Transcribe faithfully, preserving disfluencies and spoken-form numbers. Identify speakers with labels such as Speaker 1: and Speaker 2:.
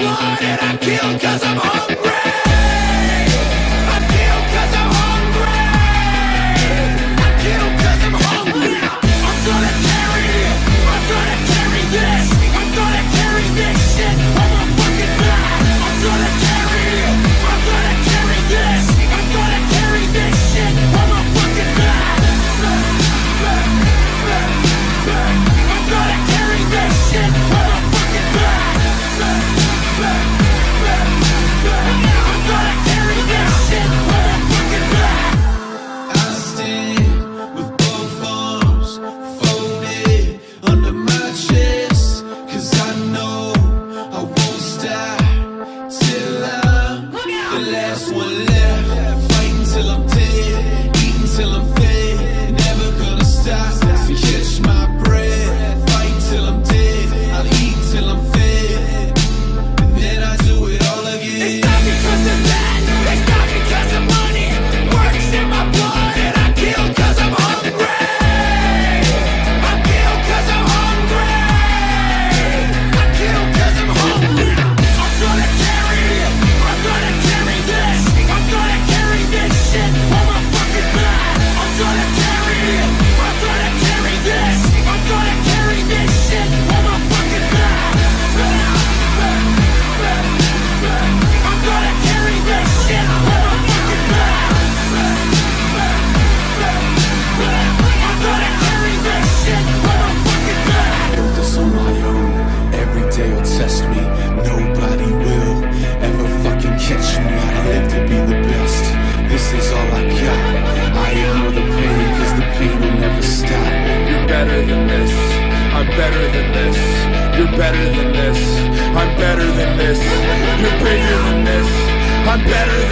Speaker 1: blood and I kill cause I'm hungry. I kill cause I'm hungry. I kill cause I'm hungry. I'm gonna carry it. I'm gonna carry this. I'm gonna carry this shit. I'm a fucking die. I'm gonna carry it. I'm gonna carry this. I'm gonna carry this shit. I'm a fucking die. I'm gonna carry this shit. I'm a fucking die. I'm gonna carry this shit. I'm a fucking die.
Speaker 2: I stand with both arms folded under my chest, cause I know I won't stop till I'm the last one left. Fighting till I'm dead, eating till I'm fed, never gonna stop to catch my breath. Fighting till I'm dead, I'll eat till I'm fed, and then I do it all again.
Speaker 1: It's not because of that, it's not because of money. Works in my blood and I kill cause I'm hungry. I kill cause I'm hungry. I kill cause I'm hungry. I'm gonna carry it. I'm gonna carry this. I'm gonna carry this shit. I'm a fucking die. I'm gonna carry it. I'm gonna carry this. I'm gonna carry this shit. I'm a fucking die. I'm gonna carry this shit. I'm a fucking die. I'm gonna carry this shit. I'm a fucking die.
Speaker 2: Built this on my own. Every day will test me. Nobody will ever fucking catch me. I live to be the best. This is all I got. I ignore the pain, cause the pain will never stop.
Speaker 3: You're better than this. I'm better than this. You're better than this. I'm better than this. You're bigger than this. I'm better